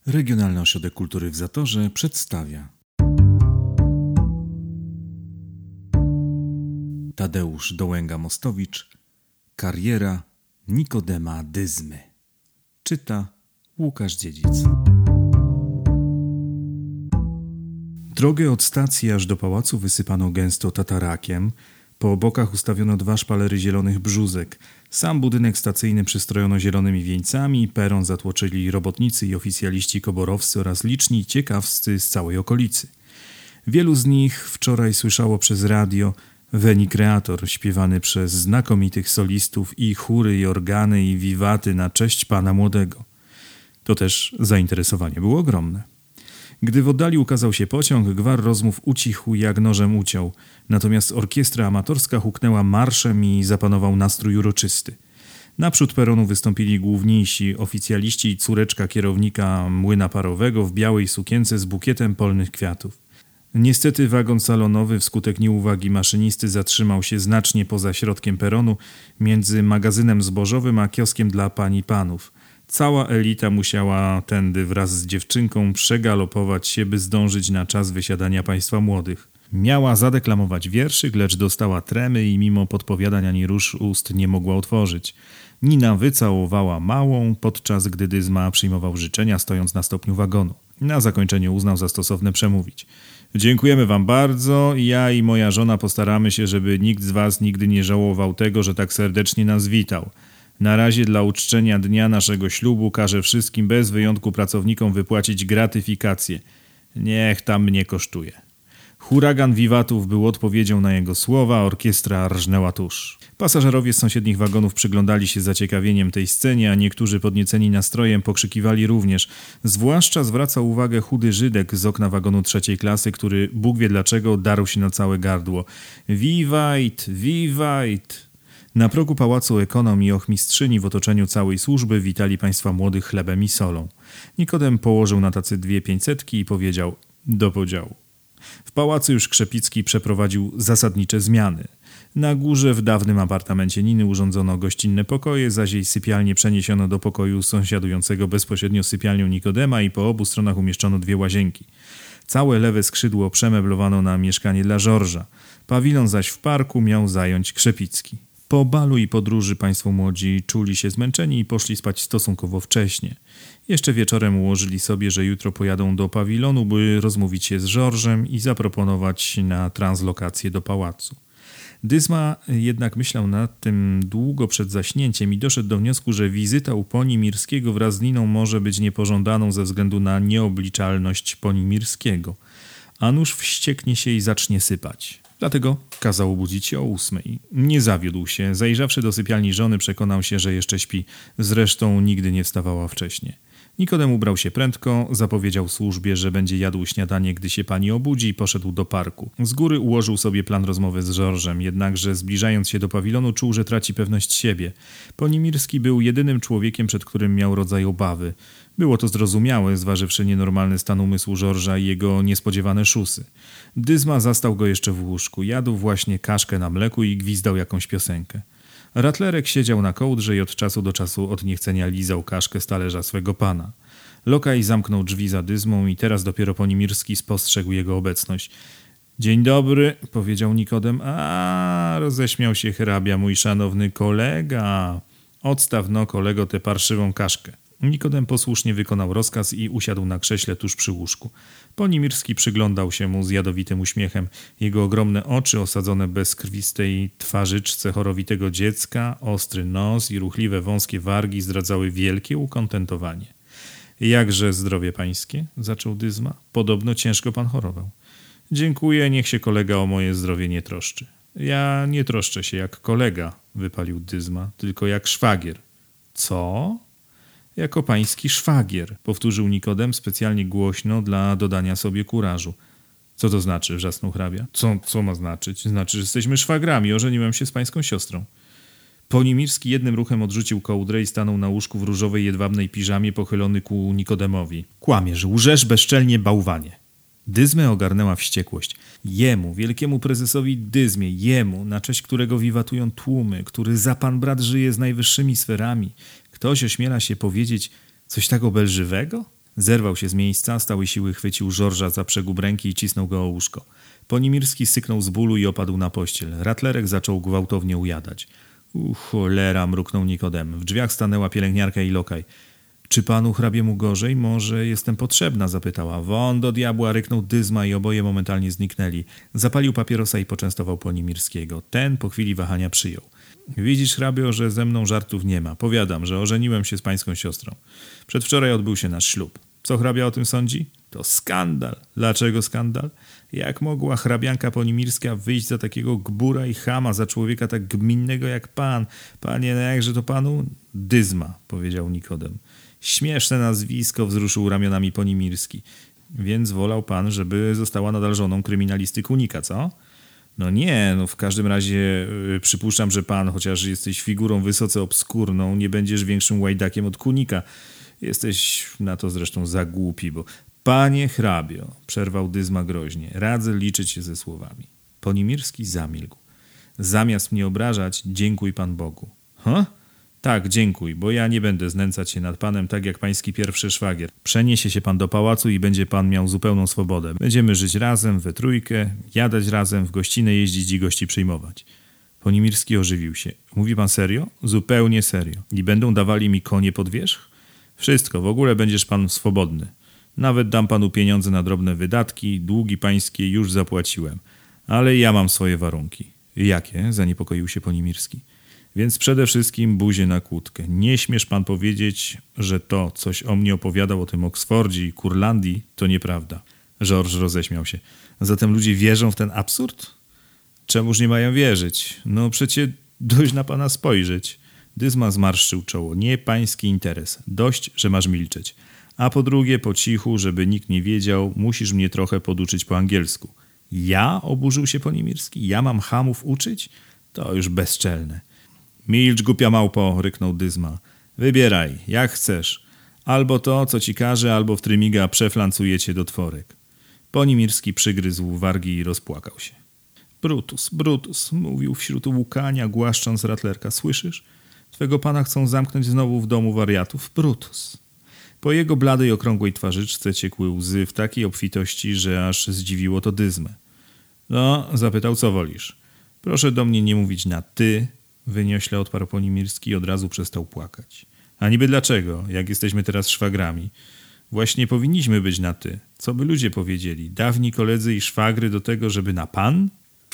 Regionalny Ośrodek Kultury w Zatorze przedstawia Tadeusz Dołęga-Mostowicz. Kariera Nikodema Dyzmy. Czyta Łukasz Dziedzic. Drogę od stacji aż do pałacu wysypano gęsto tatarakiem. Po bokach ustawiono 2 szpalery zielonych brzózek. Sam budynek stacyjny przystrojono zielonymi wieńcami, peron zatłoczyli robotnicy i oficjaliści koborowscy oraz liczni ciekawscy z całej okolicy. Wielu z nich wczoraj słyszało przez radio Veni Creator śpiewany przez znakomitych solistów i chóry, i organy, i wiwaty na cześć Pana Młodego. To też zainteresowanie było ogromne. Gdy w oddali ukazał się pociąg, gwar rozmów ucichł jak nożem uciął. Natomiast orkiestra amatorska huknęła marszem i zapanował nastrój uroczysty. Naprzód peronu wystąpili główniejsi oficjaliści i córeczka kierownika młyna parowego w białej sukience z bukietem polnych kwiatów. Niestety wagon salonowy wskutek nieuwagi maszynisty zatrzymał się znacznie poza środkiem peronu, między magazynem zbożowym a kioskiem dla pań i panów. Cała elita musiała tędy wraz z dziewczynką przegalopować się, by zdążyć na czas wysiadania państwa młodych. Miała zadeklamować wierszyk, lecz dostała tremy i mimo podpowiadań ani róż ust nie mogła otworzyć. Nina wycałowała małą, podczas gdy Dyzma przyjmował życzenia, stojąc na stopniu wagonu. Na zakończenie uznał za stosowne przemówić. Dziękujemy wam bardzo. Ja i moja żona postaramy się, żeby nikt z was nigdy nie żałował tego, że tak serdecznie nas witał. Na razie dla uczczenia dnia naszego ślubu każę wszystkim bez wyjątku pracownikom wypłacić gratyfikację. Niech tam mnie kosztuje. Huragan wiwatów był odpowiedzią na jego słowa, orkiestra rżnęła tuż. Pasażerowie z sąsiednich wagonów przyglądali się zaciekawieniem tej scenie, a niektórzy podnieceni nastrojem pokrzykiwali również. Zwłaszcza zwracał uwagę chudy Żydek z okna wagonu 3. klasy, który Bóg wie dlaczego darł się na całe gardło. Wiwajt, wiwajt! Na progu pałacu ekonom i ochmistrzyni w otoczeniu całej służby witali państwa młodych chlebem i solą. Nikodem położył na tacy 2 500 i powiedział do podziału. W pałacu już Krzepicki przeprowadził zasadnicze zmiany. Na górze w dawnym apartamencie Niny urządzono gościnne pokoje, zaś jej sypialnię przeniesiono do pokoju sąsiadującego bezpośrednio z sypialnią Nikodema i po obu stronach umieszczono 2 łazienki. Całe lewe skrzydło przemeblowano na mieszkanie dla Żorża. Pawilon zaś w parku miał zająć Krzepicki. Po balu i podróży państwo młodzi czuli się zmęczeni i poszli spać stosunkowo wcześnie. Jeszcze wieczorem ułożyli sobie, że jutro pojadą do pawilonu, by rozmówić się z Żorżem i zaproponować na translokację do pałacu. Dyzma jednak myślał nad tym długo przed zaśnięciem i doszedł do wniosku, że wizyta u Ponimirskiego wraz z Niną może być niepożądaną ze względu na nieobliczalność Ponimirskiego. A nuż wścieknie się i zacznie sypać. Dlatego kazał obudzić się o 8. Nie zawiódł się. Zajrzawszy do sypialni żony, przekonał się, że jeszcze śpi. Zresztą nigdy nie wstawała wcześnie. Nikodem ubrał się prędko, zapowiedział służbie, że będzie jadł śniadanie, gdy się pani obudzi i poszedł do parku. Z góry ułożył sobie plan rozmowy z Żorżem, jednakże zbliżając się do pawilonu czuł, że traci pewność siebie. Ponimirski był jedynym człowiekiem, przed którym miał rodzaj obawy. Było to zrozumiałe, zważywszy nienormalny stan umysłu Żorża i jego niespodziewane szusy. Dyzma zastał go jeszcze w łóżku. Jadł właśnie kaszkę na mleku i gwizdał jakąś piosenkę. Ratlerek siedział na kołdrze i od czasu do czasu od niechcenia lizał kaszkę z talerza swego pana. Lokaj zamknął drzwi za Dyzmą i teraz dopiero Ponimirski spostrzegł jego obecność. Dzień dobry, powiedział Nikodem. A, roześmiał się hrabia, mój szanowny kolega. Odstaw no, kolego, tę parszywą kaszkę. Nikodem posłusznie wykonał rozkaz i usiadł na krześle tuż przy łóżku. Ponimirski przyglądał się mu z jadowitym uśmiechem. Jego ogromne oczy osadzone bezkrwistej twarzyczce chorowitego dziecka, ostry nos i ruchliwe wąskie wargi zdradzały wielkie ukontentowanie. Jakże zdrowie pańskie? Zaczął Dyzma. Podobno ciężko pan chorował. Dziękuję, niech się kolega o moje zdrowie nie troszczy. Ja nie troszczę się jak kolega, wypalił Dyzma, tylko jak szwagier. Co? Jako pański szwagier, powtórzył Nikodem specjalnie głośno dla dodania sobie kurażu. Co to znaczy? Wrzasnął hrabia. Co ma znaczyć? Znaczy, że jesteśmy szwagrami, ożeniłem się z pańską siostrą. Ponimirski jednym ruchem odrzucił kołdrę i stanął na łóżku w różowej jedwabnej piżamie pochylony ku Nikodemowi. Kłamiesz, łżesz bezczelnie, bałwanie. Dyzmę ogarnęła wściekłość. Jemu, wielkiemu prezesowi Dyzmie, jemu, na cześć którego wiwatują tłumy, który za pan brat żyje z najwyższymi sferami. Ktoś ośmiela się powiedzieć coś tak obelżywego? Zerwał się z miejsca, z całej siły chwycił Georgesa za przegub ręki i cisnął go o łóżko. Ponimirski syknął z bólu i opadł na pościel. Ratlerek zaczął gwałtownie ujadać. Cholera, mruknął Nikodem. W drzwiach stanęła pielęgniarka i lokaj. Czy panu hrabiemu gorzej? Może jestem potrzebna? Zapytała. Won do diabła, ryknął Dyzma i oboje momentalnie zniknęli. Zapalił papierosa i poczęstował Ponimirskiego. Ten po chwili wahania przyjął. Widzisz, hrabio, że ze mną żartów nie ma. Powiadam, że ożeniłem się z pańską siostrą. Przedwczoraj odbył się nasz ślub. Co hrabia o tym sądzi? To skandal. Dlaczego skandal? Jak mogła hrabianka Ponimirska wyjść za takiego gbura i chama, za człowieka tak gminnego jak pan? Panie, no jakże to panu? Dyzma, powiedział Nikodem. Śmieszne nazwisko, wzruszył ramionami Ponimirski. Więc wolał pan, żeby została nadal żoną kryminalisty Kunika, co? No nie, no w każdym razie przypuszczam, że pan, chociaż jesteś figurą wysoce obskurną, nie będziesz większym łajdakiem od Kunika. Jesteś na to zresztą za głupi, bo... Panie hrabio, przerwał Dyzma groźnie, radzę liczyć się ze słowami. Ponimirski zamilkł. Zamiast mnie obrażać, dziękuj pan Bogu. Tak, dziękuj, bo ja nie będę znęcać się nad panem tak jak pański pierwszy szwagier. Przeniesie się pan do pałacu i będzie pan miał zupełną swobodę. Będziemy żyć razem, we trójkę, jadać razem, w gościnę jeździć i gości przyjmować. Ponimirski ożywił się. Mówi pan serio? Zupełnie serio. I będą dawali mi konie pod wierzch? Wszystko, w ogóle będziesz pan swobodny. Nawet dam panu pieniądze na drobne wydatki, długi pańskie już zapłaciłem. Ale ja mam swoje warunki. Jakie? Zaniepokoił się Ponimirski. Więc przede wszystkim buzię na kłódkę. Nie śmiesz pan powiedzieć, że to, coś o mnie opowiadał o tym Oksfordzie i Kurlandii, to nieprawda. Georges roześmiał się. Zatem ludzie wierzą w ten absurd? Czemuż nie mają wierzyć? No przecie dość na pana spojrzeć. Dyzma zmarszczył czoło. Nie pański interes. Dość, że masz milczeć. A po drugie, po cichu, żeby nikt nie wiedział, musisz mnie trochę poduczyć po angielsku. Ja? Oburzył się Ponimirski. Ja mam chamów uczyć? To już bezczelne. Milcz, głupia małpo, ryknął Dyzma. Wybieraj, jak chcesz. Albo to, co ci każe, albo w trymiga przeflancuje cię do tworek. Ponimirski przygryzł wargi i rozpłakał się. Brutus, Brutus, mówił wśród łukania, głaszcząc Ratlerka. Słyszysz? Twego pana chcą zamknąć znowu w domu wariatów. Brutus. Po jego bladej, okrągłej twarzyczce ciekły łzy w takiej obfitości, że aż zdziwiło to Dyzmę. No, zapytał, co wolisz. Proszę do mnie nie mówić na ty, wyniośle odparł Ponimirski i od razu przestał płakać. A niby dlaczego, jak jesteśmy teraz szwagrami? Właśnie powinniśmy być na ty. Co by ludzie powiedzieli? Dawni koledzy i szwagry do tego, żeby na pan?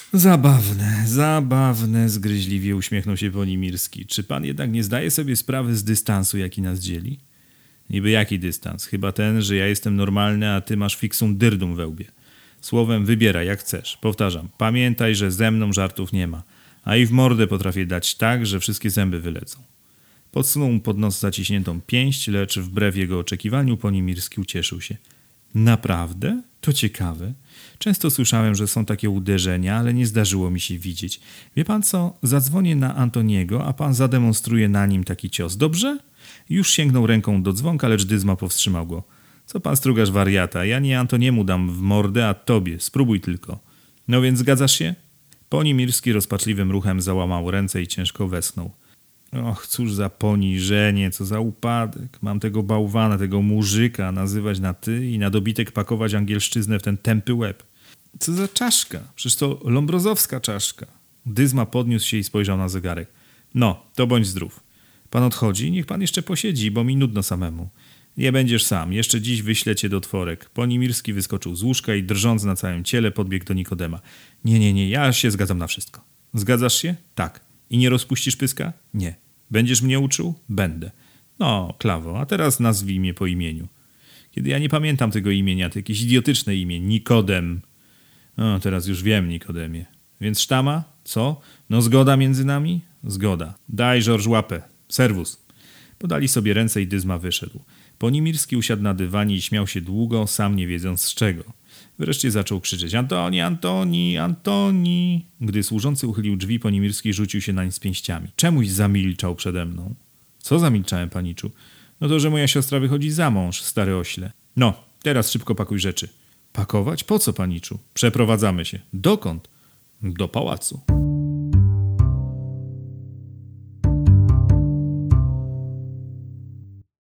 Zabawne, zgryźliwie uśmiechnął się Ponimirski. Czy pan jednak nie zdaje sobie sprawy z dystansu, jaki nas dzieli? Niby jaki dystans? Chyba ten, że ja jestem normalny, a ty masz fixum dyrdum we łbie. Słowem, wybieraj jak chcesz. Powtarzam, pamiętaj, że ze mną żartów nie ma. A i w mordę potrafię dać tak, że wszystkie zęby wylecą. Podsunął mu pod nos zaciśniętą pięść, lecz wbrew jego oczekiwaniu Ponimirski ucieszył się. Naprawdę? To ciekawe. Często słyszałem, że są takie uderzenia, ale nie zdarzyło mi się widzieć. Wie pan co? Zadzwonię na Antoniego, a pan zademonstruje na nim taki cios. Dobrze? Już sięgnął ręką do dzwonka, lecz Dyzma powstrzymał go. Co pan strugasz wariata? Ja nie Antoniemu dam w mordę, a tobie. Spróbuj tylko. No więc zgadzasz się? Ponimirski rozpaczliwym ruchem załamał ręce i ciężko westchnął. Och, cóż za poniżenie, co za upadek. Mam tego bałwana, tego murzyka nazywać na ty i na dobitek pakować angielszczyznę w ten tępy łeb. Co za czaszka? Przecież to lombrozowska czaszka. Dyzma podniósł się i spojrzał na zegarek. No, to bądź zdrów. Pan odchodzi? Niech pan jeszcze posiedzi, bo mi nudno samemu. Nie będziesz sam. Jeszcze dziś wyślę cię do tworek. Ponimirski wyskoczył z łóżka i drżąc na całym ciele podbiegł do Nikodema. Nie, ja się zgadzam na wszystko. Zgadzasz się? Tak. I nie rozpuścisz pyska? Nie. Będziesz mnie uczył? Będę. No, Klawo, a teraz nazwij mnie po imieniu. Kiedy ja nie pamiętam tego imienia, to jakieś idiotyczne imię. Nikodem. No, teraz już wiem, Nikodemie. Więc sztama? Co? No zgoda między nami? Zgoda. Daj, Georges, łapę. Serwus. Podali sobie ręce i Dyzma wyszedł. Ponimirski usiadł na dywanie i śmiał się długo, sam nie wiedząc z czego. Wreszcie zaczął krzyczeć: Antoni, Antoni, Antoni! Gdy służący uchylił drzwi, Ponimirski rzucił się nań z pięściami. Czemuś zamilczał przede mną. Co zamilczałem, paniczu? No to, że moja siostra wychodzi za mąż, stary ośle. No, teraz szybko pakuj rzeczy. Pakować? Po co, paniczu? Przeprowadzamy się. Dokąd? Do pałacu.